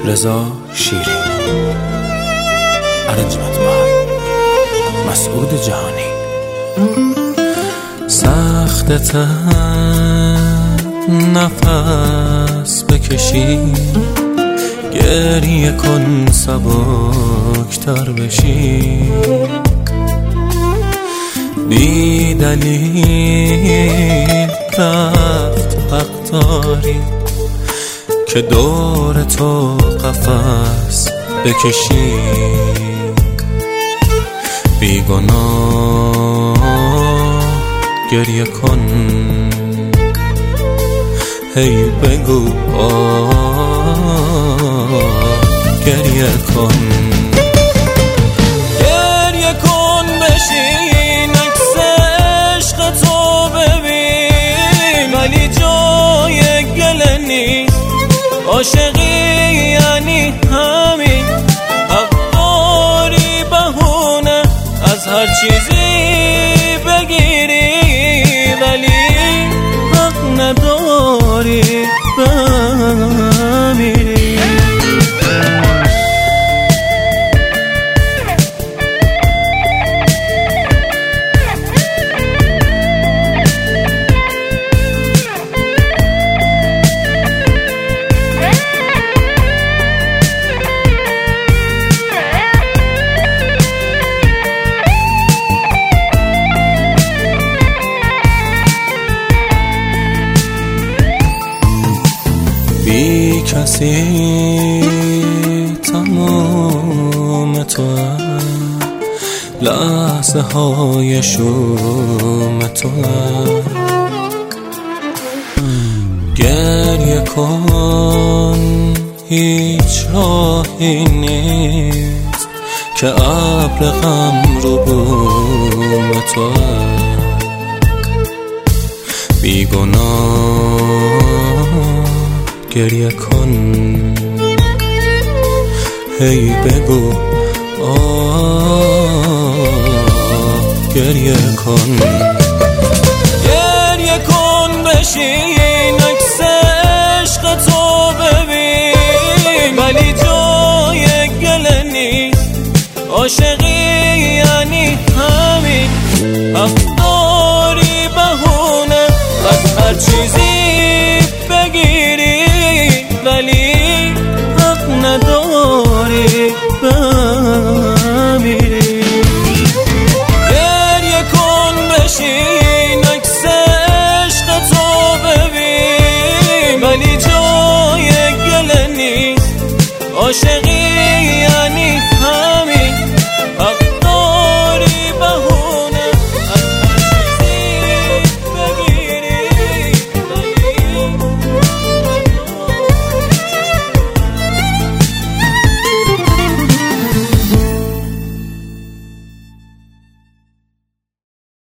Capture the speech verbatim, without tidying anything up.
رضا شیری. ارنجمنت بای مسعود جهانی. سختت نفس بکشی، گریه کن سبکتر بشی، بی دلیل رفت حق داری که دور تو قفس بکشی، بی گناه گریه کن، هی بگو آه گریه کن، گریه کن بشین عکس عشق تو ببین، ولی جای گله نیست، عاشقی یعنی همین، حق داری بهونه از هر چیزی بگیری، ولی حق نداری بمیری. بی کسی تمام تو، لحظه های شوم تو، گریه کن هیچ راهی نیست که ابر غم رو بوم تو، بی گناه گریه کن، هی بگو آه گریه کن، گریه کن بشین عکس عشق تو ببین، ولی جای گله نیست، عاشقی یعنی همین، حق داری بهونه از هر چیزی بگیری، ولی حق نداری بمیری. گریه کن بشین عکس عشق تو ببین، ولی جای گله نیست، عاشقی یعنی هم